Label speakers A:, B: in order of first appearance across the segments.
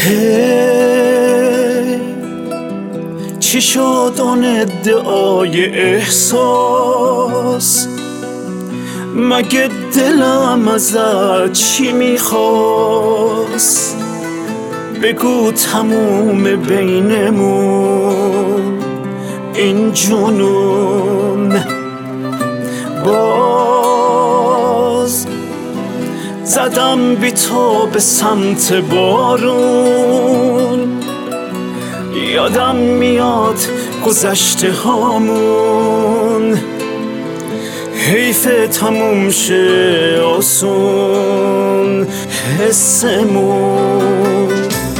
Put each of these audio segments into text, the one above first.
A: چی شد آن ادعای احساس؟ مگه دلم ازت چی میخواست؟ بگو تموم بینمون این جنون. باز زدم بی تو به سمت بارون، یادم میاد گذشته هامون. حیف تموم شه آسون حسمون.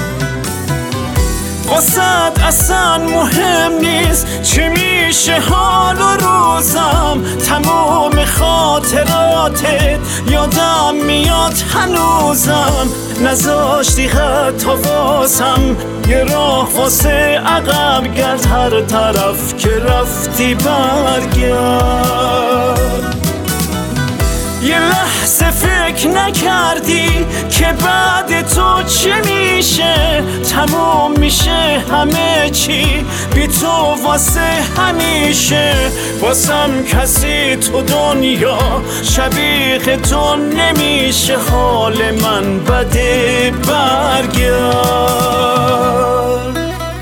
A: واسد اصلا مهم نیست چی میشه حال و روزم، تمام خاطراتت یادم میاد هنوزم. نذاشتی حتی واسم یه راه واسه عقب گرد، هر طرف که رفتی برگرد. یه لحظه فکر نکردی که بعد تو چه میشه؟ تموم میشه همه چی بی تو واسه همیشه. واسم کسی تو دنیا شبیه تو نمیشه، حال من بده برگرد.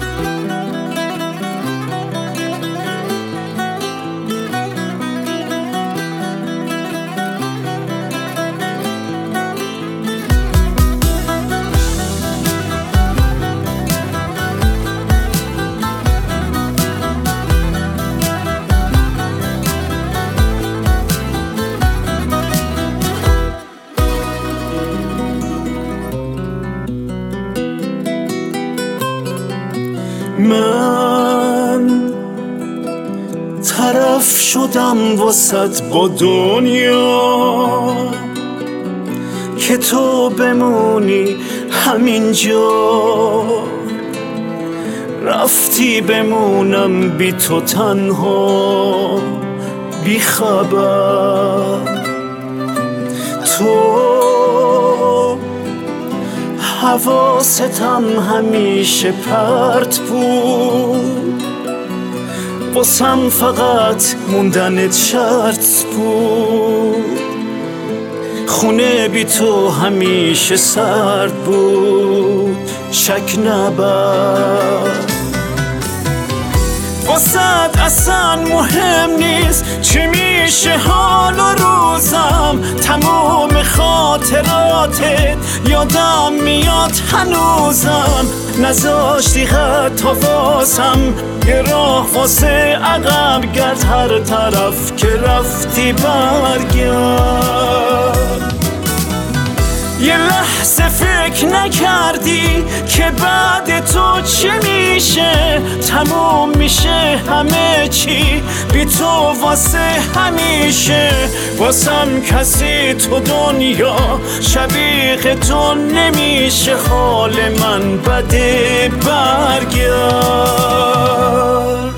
A: من طرف شدم واسط با دنیا که تو بمونی همینجا. رفتی بمونم بی تو تنها بی خبر. تو حواستم همیشه پرت بود، واسم فقط موندنت شرط بود. خونه بی تو همیشه سرد بود، شک نبر. واسد اصلا مهم نیست چی میشه حال و روزم، تمام خاطراتت یادم میاد هنوزم. نذاشتی حتی واسم یه راه واسه عقب گرد، هر طرف که رفتی برگرد. یه لحظه فکر نکردی که بعد تو چه میشه؟ تموم میشه همه چی بی تو واسه همیشه. واسم کسی تو دنیا شبیه تو نمیشه، حال من بده برگرد.